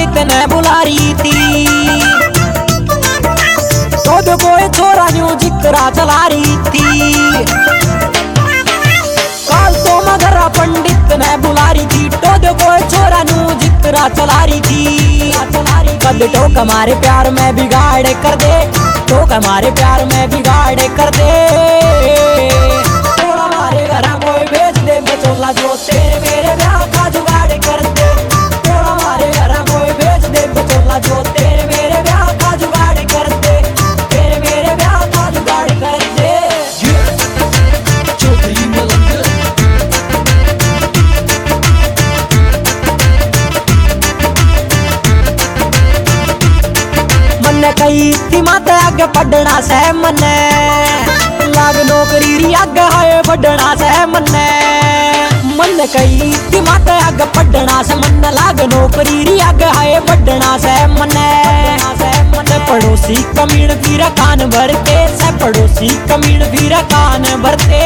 पंडित ने बुला रही थी, तो कोई छोरा न्यू जिक्रा चला रही थी। काल तो मगर पंडित ने बुला रही थी, तो कोई छोरा न्यू जिक्रा चला रही थी। कद टोक हमारे प्यार में बिगाड़ कर दे, टोक हमारे प्यार में बिगाड़ कर दे। थोड़ा हमारे घर कोई भेज दे बचोला, जो तेरे मेरे ब्याह का जुगाड़ कर दे। थोड़ा हमारे घर कोई भेज दे बचोला, जो तेरे मेरे ब्याह का जुगाड़ कर दे, तेरे मेरे ब्याह का जुगाड़ कर दे। मन कही थी माता आगे पढ़ना से, मन लाग नौकरी री आगे है बढ़ना से। मन कही थी माता आगे पढ़ना से, मन लाग नौकरी री आगे है बढ़ना से। मन पड़ोसी कमीण फिर कान भरते से, पड़ोसी कमीण फिर कान भरते।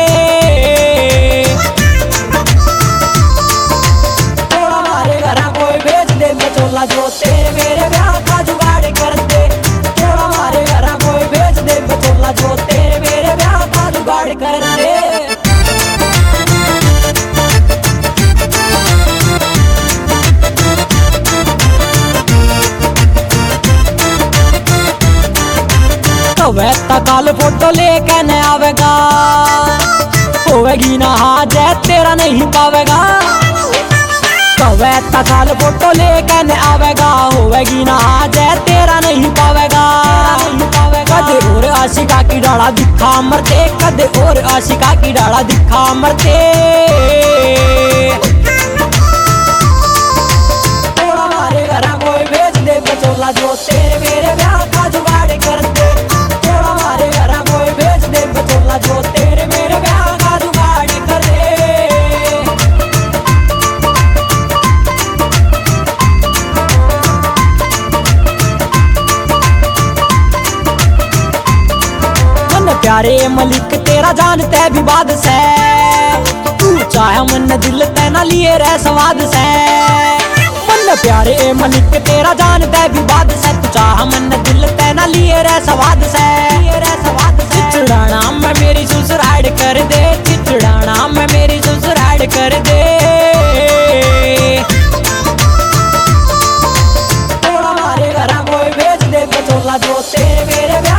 थोड़ा हमारे घर कोई भेज दे बचोला, जो तेरे मेरे ब्याह का जुगाड़ कर दे। थोड़ा हमारे घर कोई भेज दे बचोला, जो तेरे मेरे ब्याह का जुगाड़ कर दे। वह काल फोटो लेके न आवेगा, होवेगी ना हाज तेरा नहीं पावेगा। वह काल फोटो लेके न आवेगा, होवेगी ना हाज तेरा नहीं पावेगा। कदे और आशिका की डाला दिखा मरते, कदे और आशिका की डाला दिखा मरते। थोड़ा हमारे घर कोई भेज दे बचोला, जो तेरे मेरे ब्याह का जुगाड़ कर दे। थोड़ा हमारे घर कोई भेज दे बचोला, जो तेरे मेरे ब्याह का जुगाड़ कर दे। मन प्यारे मलिक तेरा जानते भी बाद से, तू चाहे मन दिल तेना लिए रह स्वाद से। मन प्यारे मलिक तेरा जानते भी बाद से, तू चाहे मन दिल तेना लिए रह स्वाद से। चिचड़ाना में मेरी ससुराल कर दे, चिचड़ाना में मेरी ससुराल कर दे। थोड़ा हमारे घर कोई भेज दे बचोला, जो तेरे मेरे